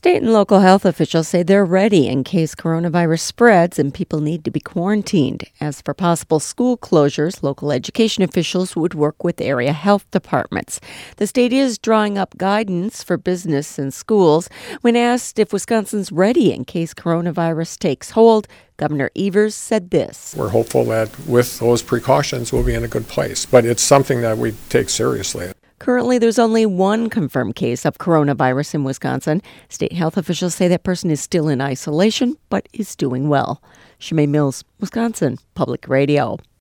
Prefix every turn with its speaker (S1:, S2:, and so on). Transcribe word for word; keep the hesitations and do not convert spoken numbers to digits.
S1: State and local health officials say they're ready in case coronavirus spreads and people need to be quarantined. As for possible school closures, local education officials would work with area health departments. The state is drawing up guidance for business and schools. When asked if Wisconsin's ready in case coronavirus takes hold, Governor Evers said this.
S2: We're hopeful that with those precautions, we'll be in a good place, but it's something that we take seriously.
S1: Currently, there's only one confirmed case of coronavirus in Wisconsin. State health officials say that person is still in isolation, but is doing well. Shemay Mills, Wisconsin Public Radio.